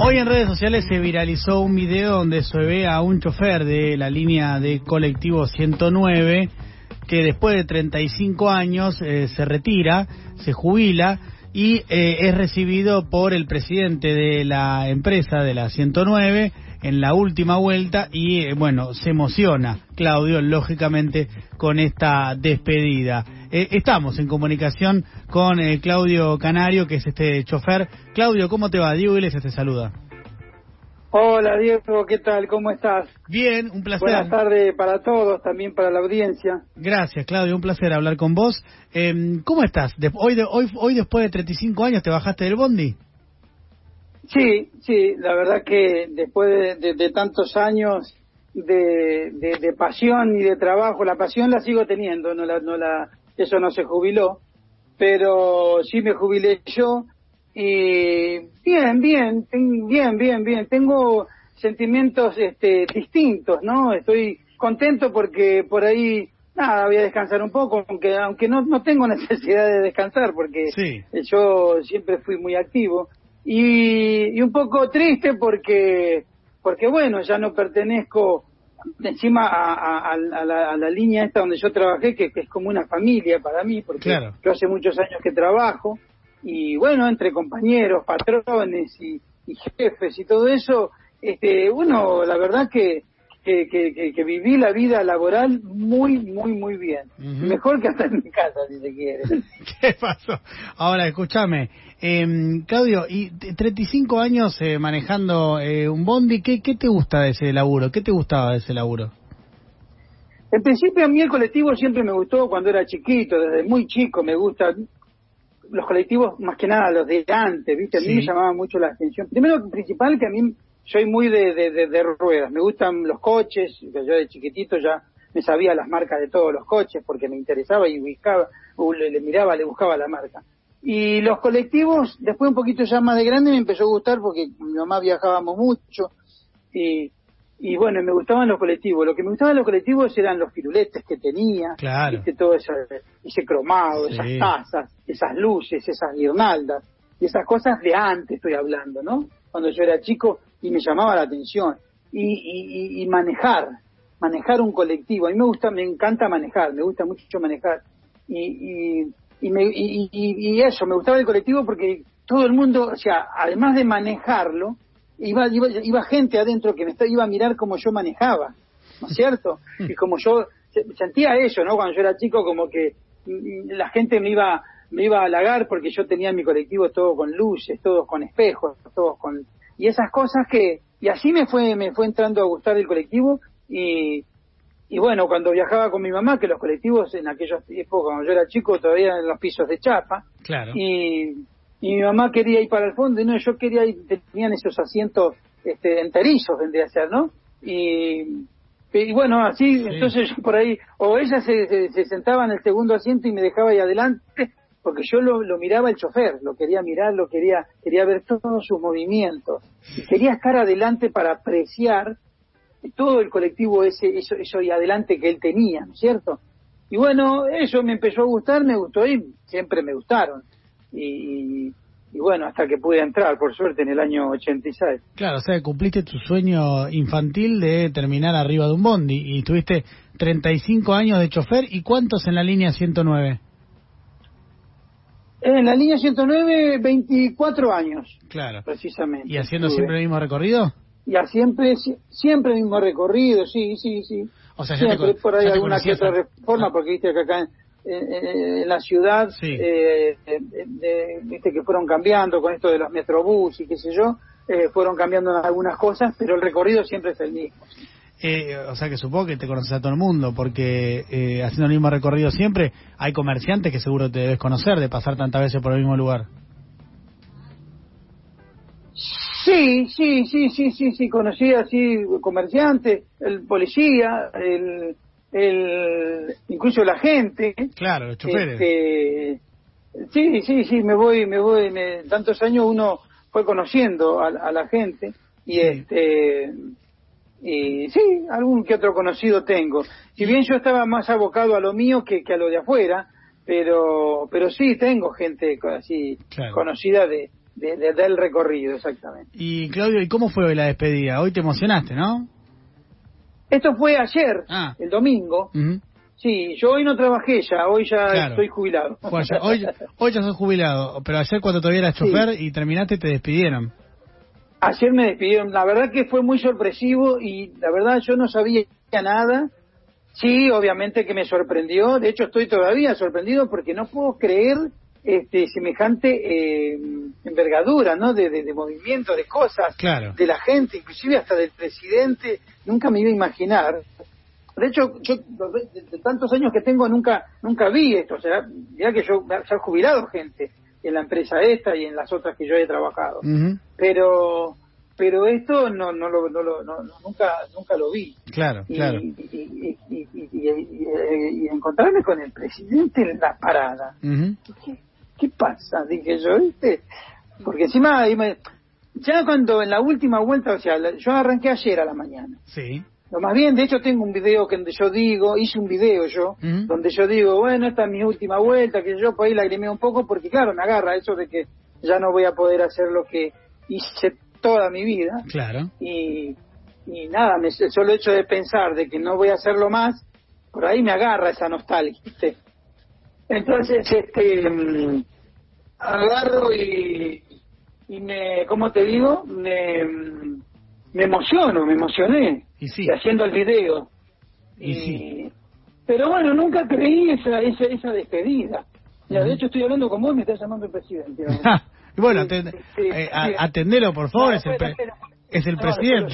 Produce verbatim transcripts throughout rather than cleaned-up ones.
Hoy en redes sociales se viralizó un video donde se ve a un chofer de la línea de colectivo ciento nueve que después de treinta y cinco años eh, se retira, se jubila y eh, es recibido por el presidente de la empresa de la ciento nueve en la última vuelta y eh, bueno, se emociona Claudio, lógicamente, con esta despedida. Eh, estamos en comunicación con eh, Claudio Canario, que es este chofer. Claudio, ¿cómo te va? Diego Iglesias te saluda. Hola Diego, ¿qué tal? ¿Cómo estás? Bien, un placer. Buenas tardes para todos, también para la audiencia. Gracias, Claudio, un placer hablar con vos. Eh, ¿Cómo estás? De, hoy, de, hoy, hoy después de treinta y cinco años, ¿te bajaste del bondi? Sí, sí, la verdad que después de, de, de tantos años de, de, de pasión y de trabajo, la pasión la sigo teniendo, no la, no la, eso no se jubiló, pero sí me jubilé yo. Y bien, bien, bien, bien, bien. Tengo sentimientos este, distintos, ¿no? Estoy contento porque por ahí, nada, voy a descansar un poco, aunque aunque no, no tengo necesidad de descansar porque sí. Yo siempre fui muy activo. Y, y un poco triste porque, porque bueno, ya no pertenezco encima a, a, a, la, a la línea esta donde yo trabajé, que, que es como una familia para mí, porque claro. Yo hace muchos años que trabajo. Y bueno, entre compañeros, patrones y, y jefes y todo eso, este, bueno, la verdad que, que, que, que viví la vida laboral muy, muy, muy bien. Uh-huh. Mejor que hasta en mi casa, si se quiere. ¿Qué pasó? Ahora, escúchame, eh, Claudio, y treinta y cinco años eh, manejando eh, un bondi, ¿qué, ¿qué te gusta de ese laburo? ¿Qué te gustaba de ese laburo? En principio a mí el colectivo siempre me gustó cuando era chiquito, desde muy chico me gusta. Los colectivos, más que nada los de antes, ¿viste? A mí sí. Me llamaba mucho la atención. Primero, principal, que a mí soy muy de, de, de, de ruedas. Me gustan los coches. Yo de chiquitito ya me sabía las marcas de todos los coches porque me interesaba y buscaba, le, le miraba, le buscaba la marca. Y los colectivos, después un poquito ya más de grande, me empezó a gustar porque mi mamá viajábamos mucho y... Y bueno, me gustaban los colectivos. Lo que me gustaban los colectivos eran los firuletes que tenía, claro. ¿viste? Todo ese, ese cromado, sí. Esas tazas, esas luces, esas guirnaldas, y esas cosas de antes estoy hablando, ¿no? Cuando yo era chico y me llamaba la atención. Y, y, y manejar, manejar un colectivo. A mí me gusta, me encanta manejar, me gusta mucho manejar. Y, y, y, me, y, y, y eso, me gustaba el colectivo porque todo el mundo, o sea, además de manejarlo, Iba, iba, iba gente adentro que me estaba, iba a mirar cómo yo manejaba, ¿no es cierto? Y como yo sentía eso, ¿no? Cuando yo era chico, como que la gente me iba me iba a halagar porque yo tenía mi colectivo todo con luces, todos con espejos, todos con... Y esas cosas que... Y así me fue me fue entrando a gustar el colectivo y... Y bueno, cuando viajaba con mi mamá, que los colectivos en aquellos tiempos, cuando yo era chico, todavía eran los pisos de chapa. Claro. Y... Y mi mamá quería ir para el fondo, y no, yo quería ir, tenían esos asientos este, enterizos, vendría a ser, ¿no? Y, y bueno, así, sí. Entonces yo por ahí, o ella se, se, se sentaba en el segundo asiento y me dejaba ahí adelante, porque yo lo, lo miraba el chofer, lo quería mirar, lo quería, quería ver todos sus movimientos, y quería estar adelante para apreciar todo el colectivo ese, eso, eso y adelante que él tenía, ¿no es cierto? Y bueno, eso me empezó a gustar, me gustó y siempre me gustaron. Y, y bueno, hasta que pude entrar, por suerte, en el año ochenta y seis. Claro, o sea, cumpliste tu sueño infantil de terminar arriba de un bondi y tuviste treinta y cinco años de chofer. ¿Y cuántos en la línea ciento nueve? En la línea ciento nueve, veinticuatro años. Claro. Precisamente. ¿Y haciendo tuve. siempre el mismo recorrido? Y a siempre, siempre el mismo recorrido, sí, sí, sí. O sea, siempre te, por ahí alguna que otra a... reforma, ah. porque viste que acá en, en, en la ciudad, sí. eh, de, de, viste que fueron cambiando con esto de los metrobús y qué sé yo, eh, fueron cambiando algunas cosas, pero el recorrido siempre es el mismo. Eh, o sea que supongo que te conoces a todo el mundo, porque eh, haciendo el mismo recorrido siempre, hay comerciantes que seguro te debes conocer de pasar tantas veces por el mismo lugar. Sí, sí, sí, sí, sí, sí, conocí así comerciantes, el policía, el, el, incluso la gente. Claro, los choferes. Este, sí, sí, sí, me voy, me voy, me, tantos años uno fue conociendo a, a la gente y sí. este, y sí, algún que otro conocido tengo. Si bien yo estaba más abocado a lo mío que, que a lo de afuera, pero, pero sí tengo gente así claro. conocida de de, de, del recorrido, exactamente. Y Claudio, ¿y cómo fue la despedida? Hoy te emocionaste, ¿no? Esto fue ayer, ah. el domingo. Uh-huh. Sí, yo hoy no trabajé ya, hoy ya claro. estoy jubilado. Fue ayer. Hoy, hoy ya sos jubilado, pero ayer cuando todavía eras chofer sí. y terminaste te despidieron. Ayer me despidieron, la verdad que fue muy sorpresivo y la verdad yo no sabía nada. Sí, obviamente que me sorprendió, de hecho estoy todavía sorprendido porque no puedo creer este semejante eh, envergadura, ¿no? De, de, de movimiento, de cosas, claro. de la gente, inclusive hasta del presidente, nunca me iba a imaginar. De hecho, yo de, de tantos años que tengo nunca nunca vi esto, o sea, ya que yo ya he jubilado gente en la empresa esta y en las otras que yo he trabajado, uh-huh. pero pero esto no no lo no, lo, no nunca nunca lo vi. Claro, y, claro. Y, y, y, y, y, y, y encontrarme con el presidente en la parada. Uh-huh. ¿Qué, ¿Qué pasa? Dije yo, ¿viste? Porque encima ahí me, ya cuando en la última vuelta, o sea, yo arranqué ayer a la mañana. Sí. Lo más bien, de hecho tengo un video que donde yo digo, hice un video yo, uh-huh. donde yo digo, bueno, esta es mi última vuelta, que yo por ahí lagrimé un poco, porque claro, me agarra eso de que ya no voy a poder hacer lo que hice toda mi vida. Claro. Y, y nada, me, el solo hecho de pensar de que no voy a hacerlo más, por ahí me agarra esa nostalgia, ¿viste? Entonces, este, um, agarro y, y me, ¿cómo te digo? Me, me emociono, me emocioné. Y sí. Y haciendo el video. Y, y sí. Pero bueno, nunca creí esa esa, esa despedida. Ya, uh-huh. De hecho, estoy hablando con vos y me está llamando el presidente. Y bueno, sí, atend- sí, eh, sí. atendelo, por favor, no, es el, pre- es el no, presidente.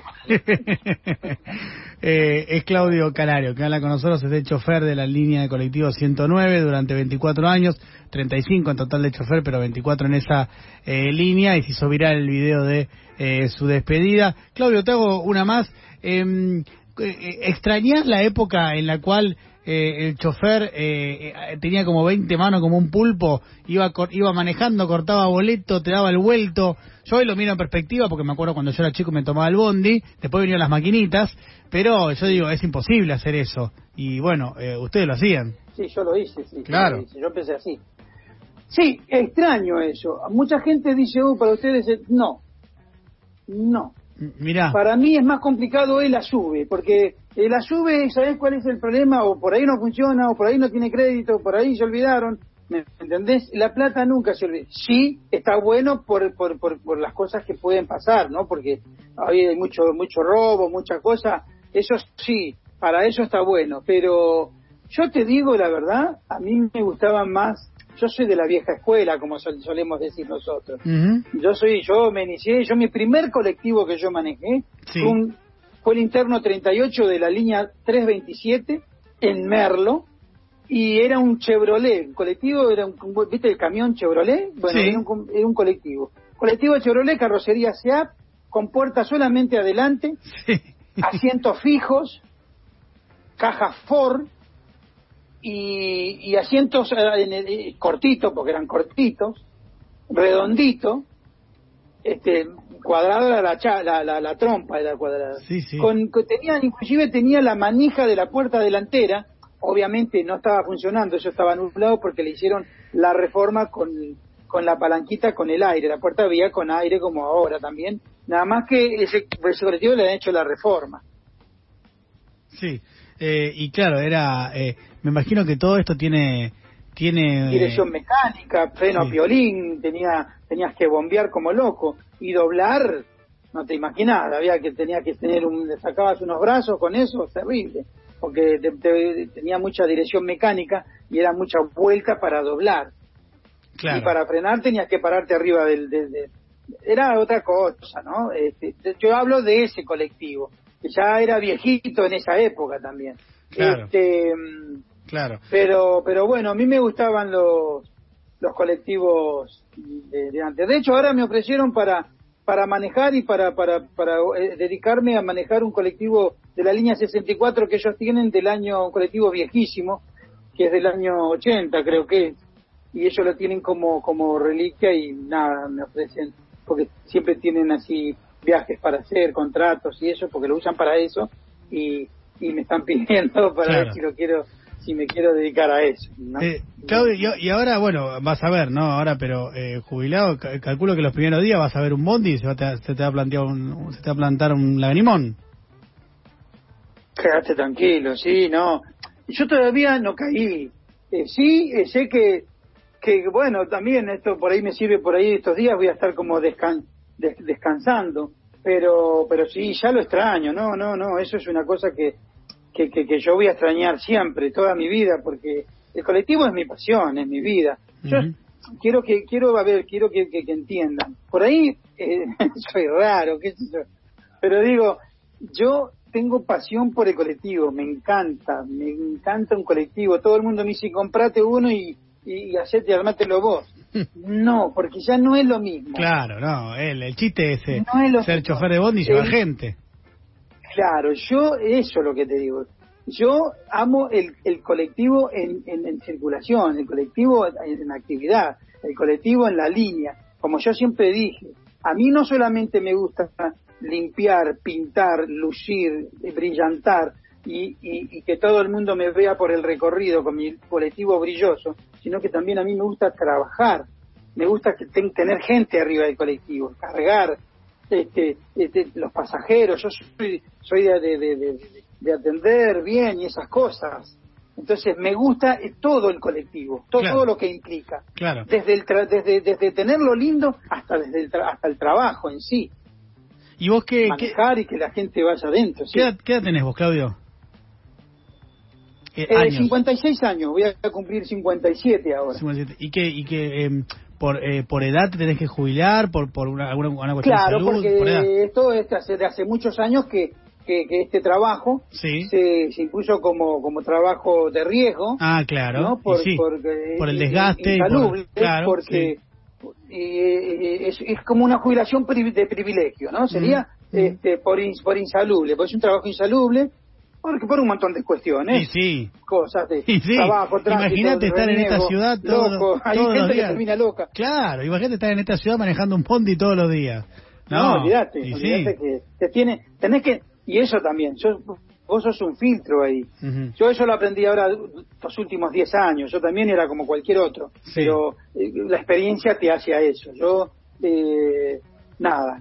eh, es Claudio Calario, que habla con nosotros, es el chofer de la línea de colectivo ciento nueve durante veinticuatro años, treinta y cinco en total de chofer, pero veinticuatro en esa eh, línea, y se hizo viral el video de eh, su despedida. Claudio, te hago una más. Eh, eh, ¿Extrañás la época en la cual eh, el chofer eh, eh, tenía como veinte manos, como un pulpo, iba cor- iba manejando, cortaba boleto, te daba el vuelto? Yo hoy lo miro en perspectiva porque me acuerdo cuando yo era chico me tomaba el bondi, después venían las maquinitas, pero yo digo, es imposible hacer eso. Y bueno, eh, ustedes lo hacían. Sí, yo lo hice, sí. Claro. Yo, hice, yo pensé así. Sí, extraño eso. Mucha gente dice, oh, para ustedes, no. No. Mirá. Para mí es más complicado el ASUBE, porque el ASUBE, ¿sabés cuál es el problema? O por ahí no funciona, o por ahí no tiene crédito, por ahí se olvidaron. ¿Me entendés? La plata nunca se olvida. Sí, está bueno por, por, por, por las cosas que pueden pasar, ¿no? Porque hay mucho, mucho robo, mucha cosa. Eso sí, para eso está bueno. Pero yo te digo la verdad, a mí me gustaban más. Yo soy de la vieja escuela, como sol, solemos decir nosotros. Uh-huh. Yo soy, yo me inicié, yo mi primer colectivo que yo manejé sí. fue, un, fue el interno treinta y ocho de la línea trescientos veintisiete en Merlo, y era un Chevrolet, un colectivo, era un, ¿viste el camión Chevrolet? Bueno, sí. era, un, era un colectivo. Colectivo Chevrolet, carrocería SEAT, con puertas solamente adelante, sí. asientos fijos, caja Ford, Y, y asientos eh, cortitos, porque eran cortitos, redonditos, este, cuadrada la, la, la, la trompa era cuadrada. Sí, sí. Con, con, tenían, inclusive tenía la manija de la puerta delantera, obviamente no estaba funcionando, eso estaba nublado porque le hicieron la reforma con, con la palanquita con el aire, la puerta había con aire como ahora también, nada más que ese, ese colectivo le han hecho la reforma. Sí. Eh, y claro, era, eh, me imagino que todo esto tiene, tiene dirección mecánica, freno sí. a piolín, tenía, tenías que bombear como loco y doblar, no te imaginas, había que tenía que tener un, sacabas unos brazos con eso, terrible, porque te, te, tenía mucha dirección mecánica y era mucha vuelta para doblar. Claro. Y para frenar tenías que pararte arriba del, del, del era otra cosa, ¿no? Este, yo hablo de ese colectivo. Que ya era viejito en esa época también. Claro. Este, claro. Pero, pero bueno, a mí me gustaban los los colectivos de, de antes. De hecho, ahora me ofrecieron para para manejar y para para para eh, dedicarme a manejar un colectivo de la línea sesenta y cuatro que ellos tienen del año, un colectivo viejísimo, que es del año ochenta, creo que es. Y ellos lo tienen como como reliquia y nada, me ofrecen, porque siempre tienen así viajes para hacer, contratos y eso, porque lo usan para eso, y, y me están pidiendo para claro. ver si lo quiero si me quiero dedicar a eso, ¿no? Eh, Claudio, y, y ahora, bueno, vas a ver, ¿no? Ahora, pero eh, jubilado, c- calculo que los primeros días vas a ver un bondi y se, va a, se te va a plantear un, se te va a plantar un lagrimón. Quédate tranquilo, sí, no. Yo todavía no caí. Eh, sí, eh, sé que, que, bueno, también esto por ahí me sirve, por ahí estos días voy a estar como descan, des, descansando, pero pero sí, ya lo extraño, no, no, no, eso es una cosa que, que, que, que yo voy a extrañar siempre, toda mi vida, porque el colectivo es mi pasión, es mi vida. Yo Uh-huh. quiero que, quiero, a ver, quiero que, que, que entiendan. Por ahí eh, soy raro, qué sé yo, pero digo, yo tengo pasión por el colectivo, me encanta, me encanta un colectivo. Todo el mundo me dice, comprate uno y, y, y hacete, armátelo vos. No, porque ya no es lo mismo. Claro, no, el, el chiste es eh, No es lo ser mismo. chofer de bondi y llevar El- gente. Claro, yo, eso es lo que te digo. Yo amo el, el colectivo en, en, en circulación, el colectivo en, en actividad, el colectivo en la línea. Como yo siempre dije, a mí no solamente me gusta limpiar, pintar, lucir, brillantar y, y, y que todo el mundo me vea por el recorrido con mi colectivo brilloso, sino que también a mí me gusta trabajar, me gusta que ten, tener gente arriba del colectivo, cargar este, este, los pasajeros. Yo soy, soy de, de, de, de, de atender bien y esas cosas. Entonces me gusta todo el colectivo, todo, Claro. todo lo que implica, Claro. desde el tra desde desde tenerlo lindo hasta desde el tra hasta el trabajo en sí, ¿Y vos qué, qué, manejar y que la gente vaya adentro. ¿Sí? qué, edad, qué edad tenés vos, Claudio? Eh, Eh, años. cincuenta y seis años, voy a cumplir cincuenta y siete ahora. cincuenta y siete. ¿Y qué, y qué eh, por, eh, por edad te tenés que jubilar? ¿Por, por una, alguna una cuestión Claro, de salud? porque ¿Por edad? esto es hace, de hace muchos años que, que, que este trabajo Sí. se, se impuso como, como trabajo de riesgo, Ah, claro. ¿no? Por, y sí, porque por el es desgaste. insalubre, y por, claro, porque eh, es, es como una jubilación pri- de privilegio, ¿no? Sería Mm, mm. este, por, ins- por insalubre, porque es un trabajo insalubre, porque por un montón de cuestiones. Sí, sí. Cosas de Y sí, trabajo, tránsito, imagínate estar en esta reniego, ciudad todo- loco. Hay todos los gente que días. termina loca. Claro, imagínate estar en esta ciudad manejando un bondi todos los días. No, No, olvídate, y olvídate sí. que te tiene, tenés que, y eso también, yo, vos sos un filtro ahí. Ujú. Yo eso lo aprendí ahora los últimos diez años, yo también era como cualquier otro, Sí. pero eh, la experiencia te hace a eso. Yo, eh, nada,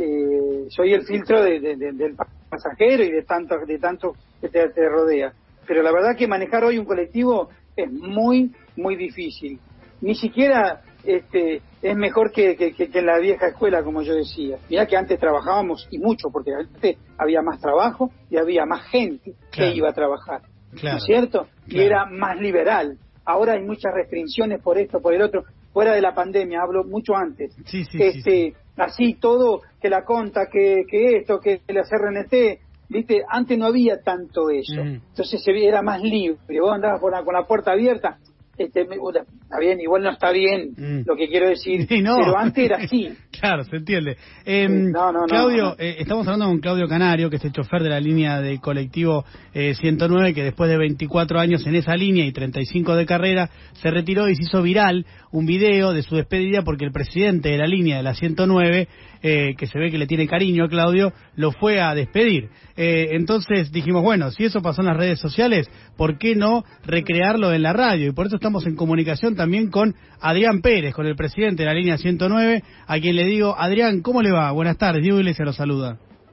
eh, soy el filtro de, de- de- del pasajero y de tanto, de tanto que te, te rodea. Pero la verdad que manejar hoy un colectivo es muy, muy difícil. Ni siquiera este, es mejor que, que, que en la vieja escuela, como yo decía. Mirá que antes trabajábamos y mucho, porque antes había más trabajo y había más gente Claro. que iba a trabajar. Claro. ¿No es cierto? Y Claro. era más liberal. Ahora hay muchas restricciones por esto, por el otro. Fuera de la pandemia, hablo mucho antes. Sí, sí, este, sí, sí. Así todo, que la conta, que, que esto, que la C R N T, ¿viste? Antes no había tanto eso. Ujú. Entonces se era más libre. Vos andabas por la- con la puerta abierta. Este, me- está bien, igual no está bien Mm. lo que quiero decir, Sí, no. pero antes era así. Claro, se entiende. Eh, Sí, no, no, no, Claudio, no. eh, estamos hablando con Claudio Canario, que es el chofer de la línea de colectivo eh, ciento nueve, que después de veinticuatro años en esa línea y treinta y cinco de carrera, se retiró y se hizo viral un video de su despedida porque el presidente de la línea de la ciento nueve, eh, que se ve que le tiene cariño a Claudio, lo fue a despedir. Eh, entonces dijimos, bueno, si eso pasó en las redes sociales, ¿por qué no recrearlo en la radio? Y por eso estamos en comunicación también con Adrián Pérez, con el presidente de la línea ciento nueve, a quien le digo, Adrián, ¿cómo le va? Buenas tardes, Diego Iglesias lo saluda.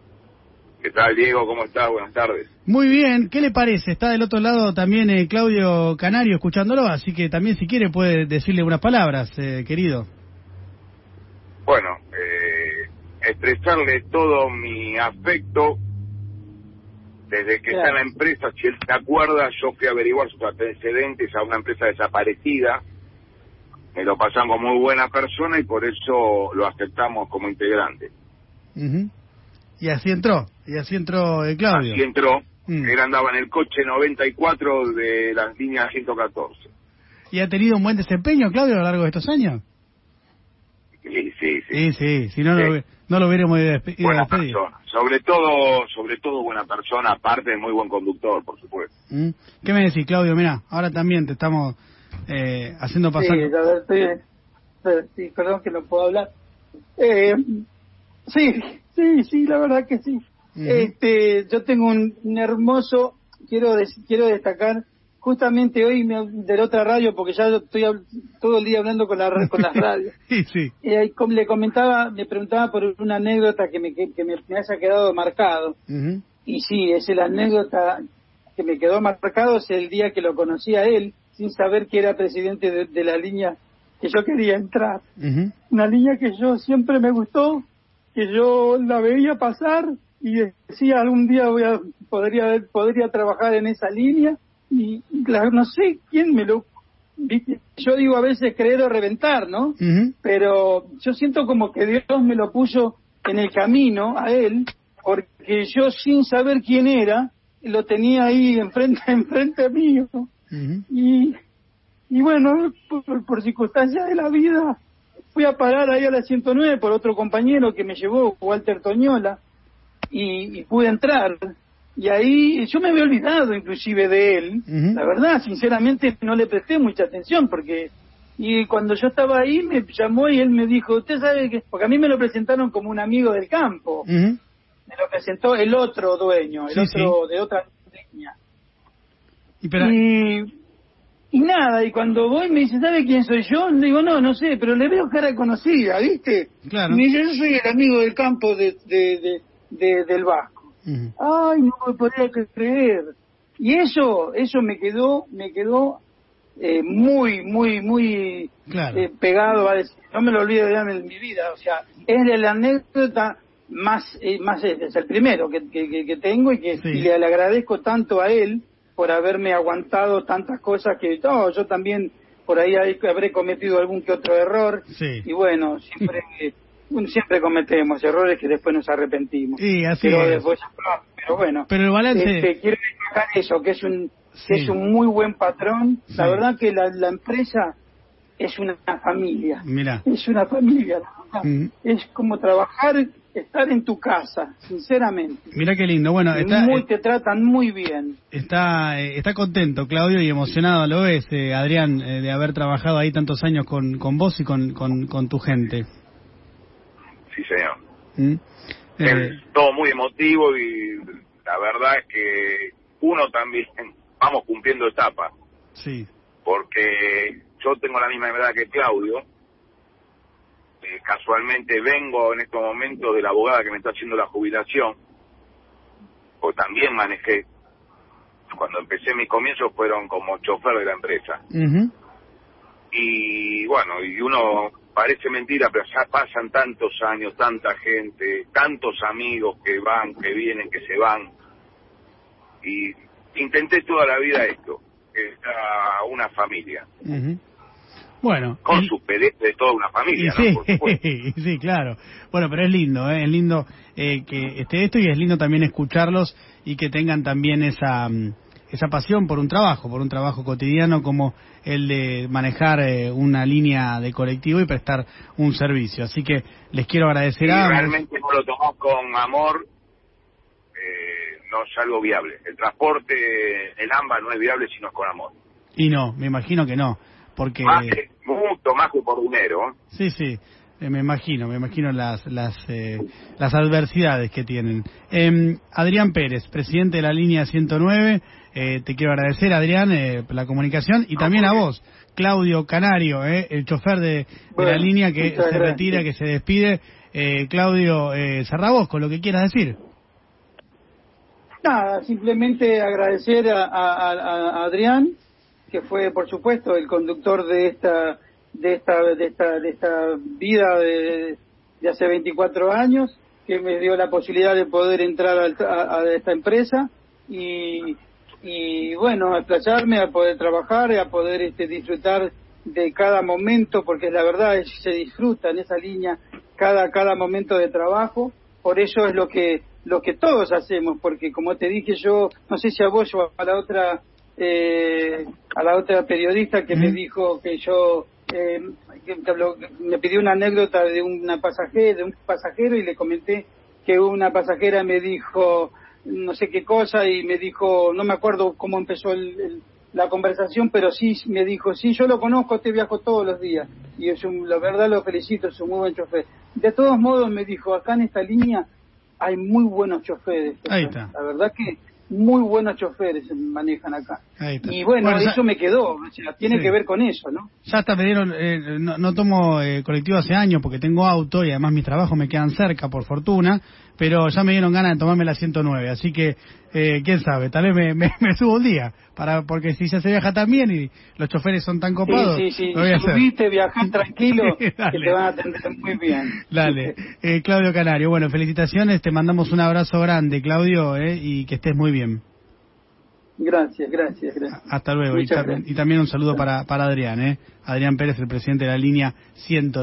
¿Qué tal, Diego? ¿Cómo estás? Buenas tardes. Muy bien, ¿qué le parece? Está del otro lado también eh, Claudio Canario escuchándolo, así que también si quiere puede decirle unas palabras, eh, querido. Bueno, eh, expresarle todo mi afecto desde que Claro. está en la empresa. Si él se acuerda, yo fui a averiguar sus antecedentes a una empresa desaparecida. Me lo pasan como muy buena persona y por eso lo aceptamos como integrante. Ujú. Y así entró, y así entró eh, Claudio. Así entró. Mm. Él andaba en el coche noventa y cuatro de las líneas ciento catorce. ¿Y ha tenido un buen desempeño, Claudio, a lo largo de estos años? Sí, sí, sí. Sí, sí, si no, Sí. lo, no lo hubiéramos ido a despe- ido a Buena despedir. persona. Sobre todo, sobre todo buena persona, aparte de muy buen conductor, por supuesto. ¿Mm? ¿Qué me decís, Claudio? Mira, ahora también te estamos eh, haciendo Sí, pasar... a ver, estoy, eh, sí, perdón que no puedo hablar. Eh, sí, sí, sí, la verdad que sí. Ujú. Este, yo tengo un, un hermoso, quiero des- quiero destacar justamente hoy me, de la otra radio, porque ya estoy todo el día hablando con la con las radios. Sí, sí. Eh, le comentaba, me preguntaba por una anécdota que me, que, que me, me haya quedado marcado. Uh-huh. Y sí, esa es la anécdota que me quedó marcado, es el día que lo conocí a él, sin saber que era presidente de, de la línea que yo quería entrar. Uh-huh. Una línea que yo siempre me gustó, que yo la veía pasar y decía algún día voy a podría podría trabajar en esa línea y claro, no sé quién me lo ¿viste? Yo digo a veces creer o reventar, ¿no? Uh-huh. Pero yo siento como que Dios me lo puso en el camino a él, porque yo sin saber quién era lo tenía ahí enfrente enfrente mío. Uh-huh. y y bueno, por, por circunstancias de la vida fui a parar ahí a la ciento nueve por otro compañero que me llevó, Walter Toñola, y, y pude entrar. Y ahí yo me había olvidado inclusive de él. Uh-huh. La verdad, sinceramente no le presté mucha atención porque... Y cuando yo estaba ahí me llamó y él me dijo, usted sabe que... Porque a mí me lo presentaron como un amigo del campo. Uh-huh. Me lo presentó el otro dueño, el sí, otro sí. de otra línea. Y, pero... y, y nada, y cuando voy me dice, ¿sabe quién soy yo? Le digo, no, no sé, pero le veo cara conocida, ¿viste? Claro. Y me dice, yo soy el amigo del campo de, de, de, de del Vasco. Uh-huh. Ay, no me podía creer. Y eso, eso me quedó, me quedó eh, muy, muy, muy claro. eh, pegado a decir, no me lo olvido de en mi vida. O sea, es de la anécdota más, eh, más es el primero que, que, que tengo y que sí. y le, le agradezco tanto a él por haberme aguantado tantas cosas que oh, yo también por ahí habré cometido algún que otro error. Sí. Y bueno, siempre... siempre cometemos errores que después nos arrepentimos. Sí, así pero es. Después, pero bueno, pero el balance... este, quiero destacar eso, que es un sí. que es un muy buen patrón. Sí. La verdad que la, la empresa es una familia. Mira. Es una familia. Mm. Es como trabajar, estar en tu casa, sinceramente. Mira qué lindo. Bueno, está, muy, te tratan muy bien. Está eh, está contento, Claudio, y emocionado, lo ves, eh, Adrián, eh, de haber trabajado ahí tantos años con, con vos y con, con, con tu gente. Sí, señor. ¿Mm? Eh, es todo muy emotivo y la verdad es que uno también vamos cumpliendo etapas. Sí. Porque yo tengo la misma edad que Claudio. Eh, casualmente vengo en estos momentos de la abogada que me está haciendo la jubilación. Pues también manejé. Cuando empecé mis comienzos fueron como chofer de la empresa. Uh-huh. Y bueno, y uno... Parece mentira, pero ya pasan tantos años, tanta gente, tantos amigos que van, que vienen, que se van. Y intenté toda la vida esto, que era una familia. Uh-huh. Bueno. Con el... sus peleas de toda una familia, sí, ¿no? Por supuesto. Sí, claro. Bueno, pero es lindo, ¿eh? Es lindo eh, que esté esto y es lindo también escucharlos y que tengan también esa... esa pasión por un trabajo, por un trabajo cotidiano como el de manejar eh, una línea de colectivo y prestar un servicio. Así que les quiero agradecer sí, a... Realmente no lo tomamos con amor, eh, no es algo viable. El transporte, el AMBA no es viable si no es con amor. Y no, me imagino que no, porque... Más que, mucho más que por dinero. Sí, sí. Eh, me imagino, me imagino las las eh, las adversidades que tienen. Eh, Adrián Pérez, presidente de la línea ciento nueve, eh, te quiero agradecer, Adrián, eh, la comunicación, y no, también a vos, Claudio Canario, eh, el chofer de, de bueno, la línea que se gracias. retira, que se despide. Eh, Claudio, eh, cerrá vos con lo que quieras decir. Nada, simplemente agradecer a, a, a Adrián, que fue, por supuesto, el conductor de esta... de esta de esta de esta vida de, de hace veinticuatro años, que me dio la posibilidad de poder entrar a, a, a esta empresa y, y bueno, a explayarme, a poder trabajar, a poder este, disfrutar de cada momento, porque la verdad es que se disfruta en esa línea cada cada momento de trabajo. Por eso es lo que lo que todos hacemos, porque como te dije yo, no sé si a vos o a la otra eh, a la otra periodista que mm. me dijo que yo Eh, que, que habló, me pidió una anécdota de una pasajera, de un pasajero, y le comenté que una pasajera me dijo no sé qué cosa y me dijo, no me acuerdo cómo empezó el, el, la conversación, pero sí me dijo, sí, yo lo conozco, te viajo todos los días y es un, la verdad lo felicito, es un muy buen chofer. De todos modos me dijo, acá en esta línea hay muy buenos choferes. Ahí está. La verdad que muy buenos choferes manejan acá. Y bueno, bueno eso ya... me quedó, o sea, tiene sí. que ver con eso, ¿no? Ya hasta me dieron, eh, no, no tomo eh, colectivo hace años porque tengo auto y además mis trabajos me quedan cerca, por fortuna, pero ya me dieron ganas de tomarme la ciento nueve, así que, eh, quién sabe, tal vez me, me, me subo un día, para porque si ya se viaja tan bien y los choferes son tan copados, sí, sí, sí. lo voy a hacer. Subiste, viajás tranquilo, sí, que te van a atender muy bien. Dale, eh, Claudio Canario, bueno, felicitaciones, te mandamos un abrazo grande, Claudio, eh, y que estés muy bien. Gracias, gracias, gracias. Hasta luego. Y, ta- y también un saludo para, para Adrián, ¿eh? Adrián Pérez, el presidente de la línea ciento